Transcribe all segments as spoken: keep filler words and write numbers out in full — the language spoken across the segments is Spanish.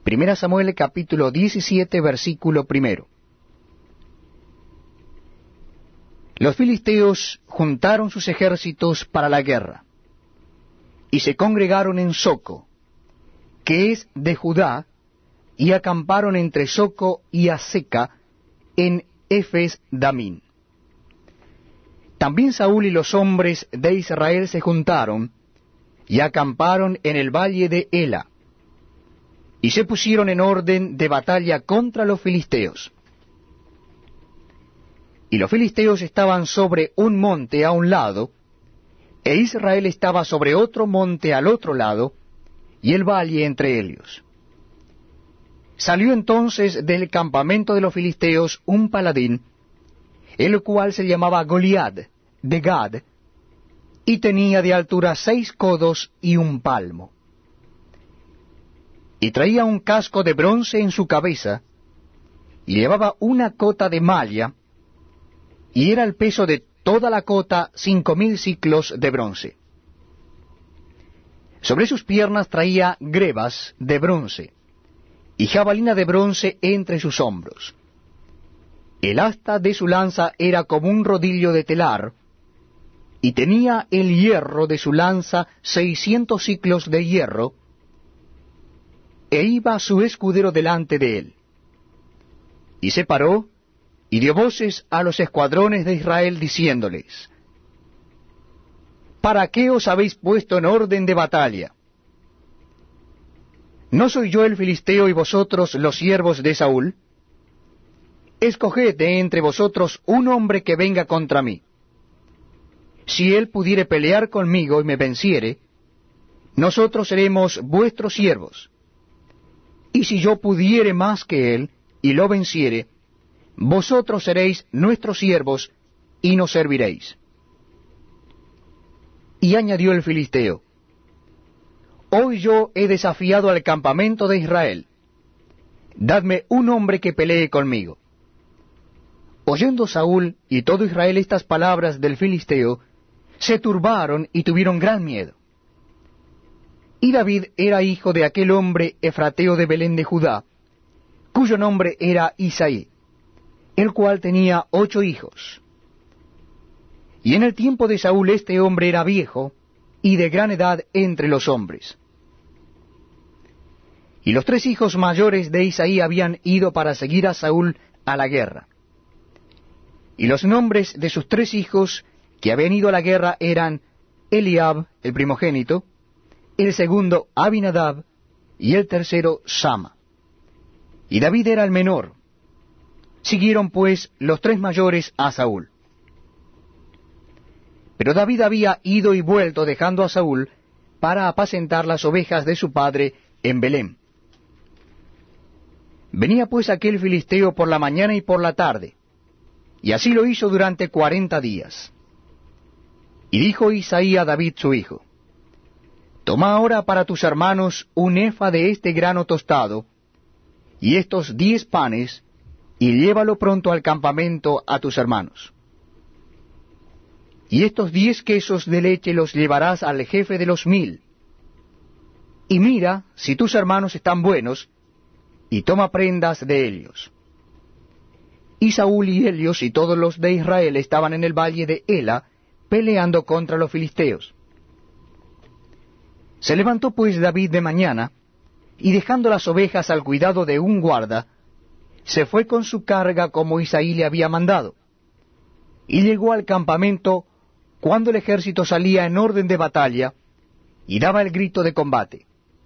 Primera Samuel capítulo diecisiete, versículo primero. Los filisteos juntaron sus ejércitos para la guerra, y se congregaron en Soco, que es de Judá, y acamparon entre Soco y Azeca, en Efes Damín. También Saúl y los hombres de Israel se juntaron, y acamparon en el valle de Ela, y se pusieron en orden de batalla contra los filisteos. Y los filisteos estaban sobre un monte a un lado, e Israel estaba sobre otro monte al otro lado, y el valle entre ellos. Salió entonces del campamento de los filisteos un paladín, el cual se llamaba Goliat, de Gad, y tenía de altura seis codos y un palmo. Y traía un casco de bronce en su cabeza, y llevaba una cota de malla, y era el peso de toda la cota cinco mil siclos de bronce. Sobre sus piernas traía grebas de bronce, y jabalina de bronce entre sus hombros. El asta de su lanza era como un rodillo de telar, y tenía el hierro de su lanza seiscientos siclos de hierro, e iba su escudero delante de él. Y se paró, y dio voces a los escuadrones de Israel, diciéndoles: ¿Para qué os habéis puesto en orden de batalla? ¿No soy yo el filisteo y vosotros los siervos de Saúl? Escoged de entre vosotros un hombre que venga contra mí. Si él pudiere pelear conmigo y me venciere, nosotros seremos vuestros siervos. Y si yo pudiere más que él y lo venciere, vosotros seréis nuestros siervos y nos serviréis. Y añadió el filisteo: Hoy yo he desafiado al campamento de Israel. Dadme un hombre que pelee conmigo. Oyendo Saúl y todo Israel estas palabras del filisteo, se turbaron y tuvieron gran miedo. Y David era hijo de aquel hombre efrateo de Belén de Judá, cuyo nombre era Isaí, el cual tenía ocho hijos. Y en el tiempo de Saúl este hombre era viejo, y de gran edad entre los hombres. Y los tres hijos mayores de Isaí habían ido para seguir a Saúl a la guerra. Y los nombres de sus tres hijos que habían ido a la guerra eran Eliab, el primogénito, el segundo Abinadab, y el tercero Sama. Y David era el menor. Siguieron pues los tres mayores a Saúl. Pero David había ido y vuelto dejando a Saúl para apacentar las ovejas de su padre en Belén. Venía pues aquel filisteo por la mañana y por la tarde, y así lo hizo durante cuarenta días. Y dijo Isaí a David su hijo: Toma ahora para tus hermanos un efa de este grano tostado, y estos diez panes, y llévalo pronto al campamento a tus hermanos. Y estos diez quesos de leche los llevarás al jefe de los mil. Y mira si tus hermanos están buenos, y toma prendas de ellos. Y Saúl y ellos y todos los de Israel estaban en el valle de Ela, peleando contra los filisteos. Se levantó pues David de mañana, y dejando las ovejas al cuidado de un guarda, se fue con su carga como Isaí le había mandado, y llegó al campamento cuando el ejército salía en orden de batalla, y daba el grito de combate.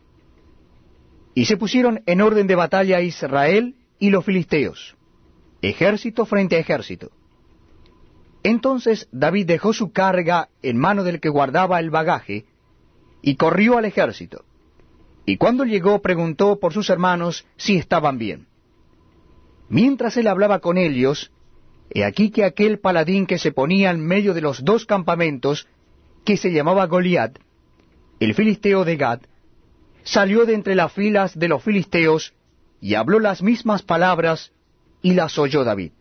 Y se pusieron en orden de batalla Israel y los filisteos, ejército frente a ejército. Entonces David dejó su carga en mano del que guardaba el bagaje, y corrió al ejército. Y cuando llegó preguntó por sus hermanos si estaban bien. Mientras él hablaba con ellos, he aquí que aquel paladín que se ponía en medio de los dos campamentos, que se llamaba Goliat, el filisteo de Gad, salió de entre las filas de los filisteos, y habló las mismas palabras, y las oyó David.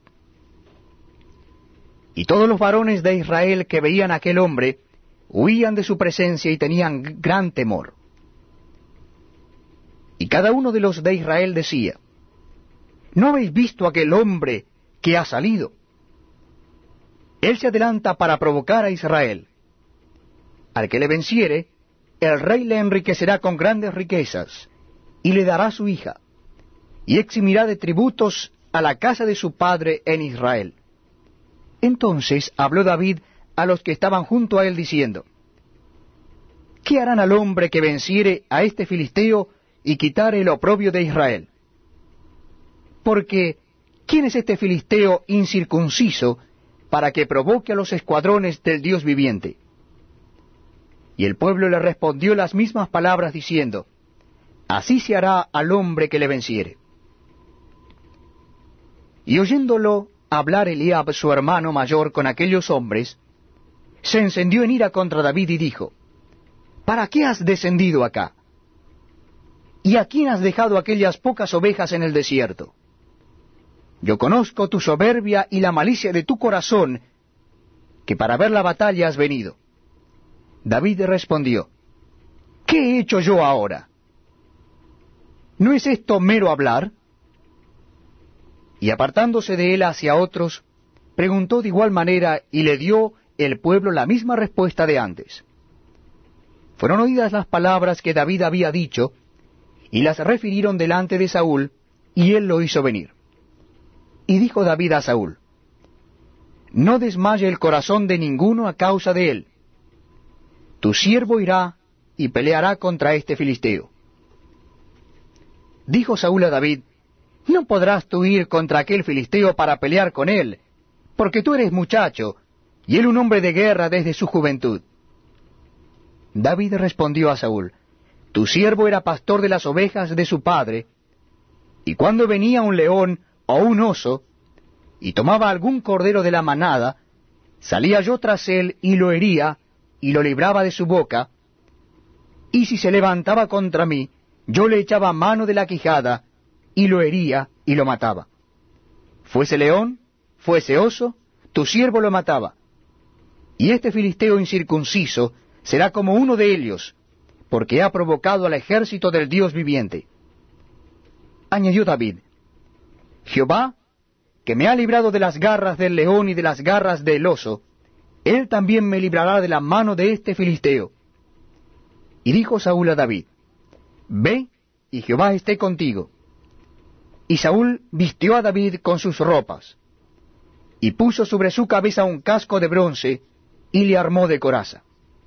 Y todos los varones de Israel que veían a aquel hombre, huían de su presencia y tenían gran temor. Y cada uno de los de Israel decía, ¿no habéis visto aquel hombre que ha salido? Él se adelanta para provocar a Israel. Al que le venciere, el rey le enriquecerá con grandes riquezas, y le dará su hija, y eximirá de tributos a la casa de su padre en Israel. Entonces habló David a los que estaban junto a él, diciendo, ¿qué harán al hombre que venciere a este filisteo y quitare el oprobio de Israel? Porque, ¿quién es este filisteo incircunciso para que provoque a los escuadrones del Dios viviente? Y el pueblo le respondió las mismas palabras, diciendo, así se hará al hombre que le venciere. Y oyéndolo hablar Eliab, su hermano mayor, con aquellos hombres, se encendió en ira contra David y dijo, ¿para qué has descendido acá? ¿Y a quién has dejado aquellas pocas ovejas en el desierto? Yo conozco tu soberbia y la malicia de tu corazón, que para ver la batalla has venido. David respondió, ¿qué he hecho yo ahora? ¿No es esto mero hablar? Y apartándose de él hacia otros, preguntó de igual manera, y le dio el pueblo la misma respuesta de antes. Fueron oídas las palabras que David había dicho, y las refirieron delante de Saúl, y él lo hizo venir. Y dijo David a Saúl, no desmaye el corazón de ninguno a causa de él. Tu siervo irá y peleará contra este filisteo. Dijo Saúl a David, no podrás tú ir contra aquel filisteo para pelear con él, porque tú eres muchacho, y él un hombre de guerra desde su juventud. David respondió a Saúl, tu siervo era pastor de las ovejas de su padre, y cuando venía un león o un oso, y tomaba algún cordero de la manada, salía yo tras él y lo hería, y lo libraba de su boca, y si se levantaba contra mí, yo le echaba mano de la quijada, y lo hería y lo mataba. Fuese león, fuese oso, tu siervo lo mataba. Y este filisteo incircunciso será como uno de ellos, porque ha provocado al ejército del Dios viviente. Añadió David, Jehová, que me ha librado de las garras del león y de las garras del oso, él también me librará de la mano de este filisteo. Y dijo Saúl a David, ve, y Jehová esté contigo. Y Saúl vistió a David con sus ropas, y puso sobre su cabeza un casco de bronce, y le armó de coraza.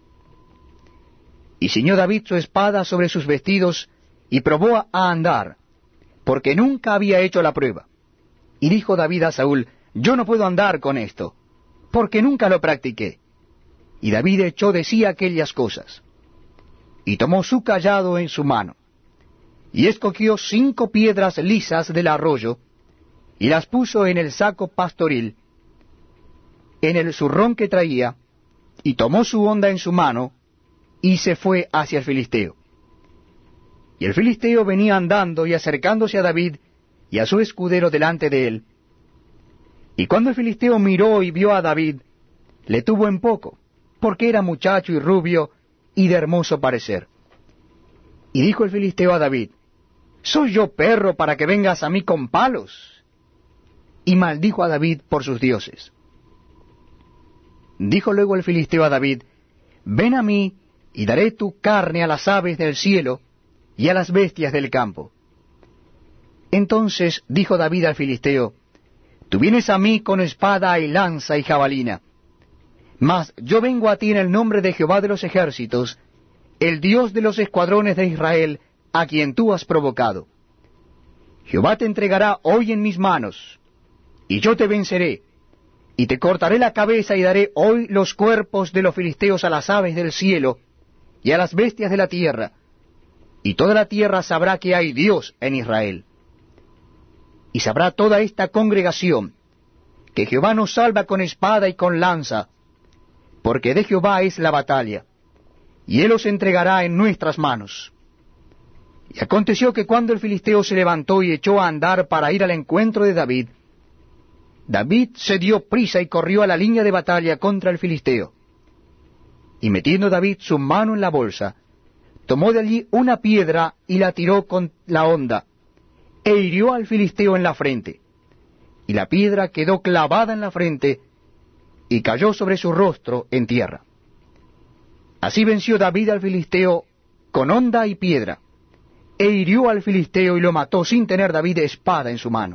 Y ciñó David su espada sobre sus vestidos, y probó a andar, porque nunca había hecho la prueba. Y dijo David a Saúl, yo no puedo andar con esto, porque nunca lo practiqué. Y David echó de sí aquellas cosas. Y tomó su cayado en su mano, y escogió cinco piedras lisas del arroyo, y las puso en el saco pastoril, en el zurrón que traía, y tomó su honda en su mano, y se fue hacia el filisteo. Y el filisteo venía andando y acercándose a David y a su escudero delante de él. Y cuando el filisteo miró y vio a David, le tuvo en poco, porque era muchacho y rubio, y de hermoso parecer. Y dijo el filisteo a David, ¿soy yo perro para que vengas a mí con palos? Y maldijo a David por sus dioses. Dijo luego el filisteo a David, ven a mí, y daré tu carne a las aves del cielo, y a las bestias del campo. Entonces dijo David al filisteo, tú vienes a mí con espada y lanza y jabalina, mas yo vengo a ti en el nombre de Jehová de los ejércitos, el Dios de los escuadrones de Israel, a quien tú has provocado. Jehová te entregará hoy en mis manos, y yo te venceré, y te cortaré la cabeza y daré hoy los cuerpos de los filisteos a las aves del cielo y a las bestias de la tierra, y toda la tierra sabrá que hay Dios en Israel. Y sabrá toda esta congregación que Jehová nos salva con espada y con lanza, porque de Jehová es la batalla, y él os entregará en nuestras manos. Y aconteció que cuando el filisteo se levantó y echó a andar para ir al encuentro de David, David se dio prisa y corrió a la línea de batalla contra el filisteo. Y metiendo David su mano en la bolsa, tomó de allí una piedra y la tiró con la honda, e hirió al filisteo en la frente. Y la piedra quedó clavada en la frente, y cayó sobre su rostro en tierra. Así venció David al filisteo con honda y piedra, e hirió al filisteo y lo mató sin tener David espada en su mano.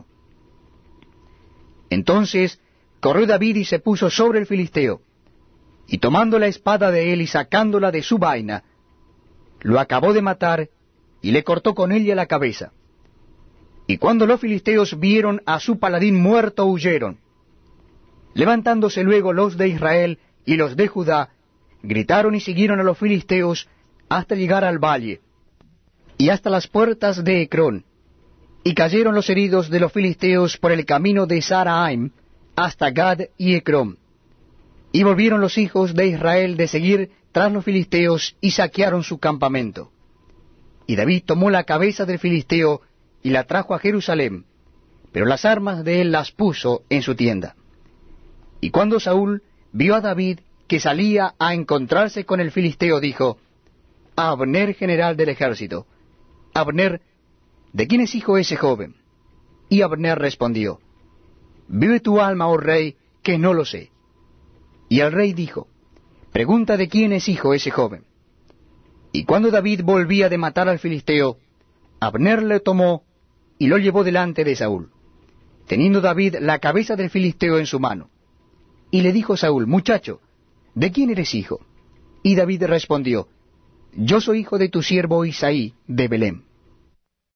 Entonces corrió David y se puso sobre el filisteo, y tomando la espada de él y sacándola de su vaina, lo acabó de matar y le cortó con ella la cabeza. Y cuando los filisteos vieron a su paladín muerto, huyeron. Levantándose luego los de Israel y los de Judá, gritaron y siguieron a los filisteos hasta llegar al valle, y hasta las puertas de Ecrón, y cayeron los heridos de los filisteos por el camino de Saraim hasta Gad y Ecrón. Y volvieron los hijos de Israel de seguir tras los filisteos y saquearon su campamento. Y David tomó la cabeza del filisteo y la trajo a Jerusalén, pero las armas de él las puso en su tienda. Y cuando Saúl vio a David que salía a encontrarse con el filisteo, dijo: Abner, general del ejército, Abner, ¿de quién es hijo ese joven? Y Abner respondió: Vive tu alma, oh rey, que no lo sé. Y el rey dijo: Pregunta de quién es hijo ese joven. Y cuando David volvía de matar al filisteo, Abner le tomó y lo llevó delante de Saúl, teniendo David la cabeza del filisteo en su mano. Y le dijo Saúl: Muchacho, ¿de quién eres hijo? Y David respondió: Yo soy hijo de tu siervo Isaí de Belén.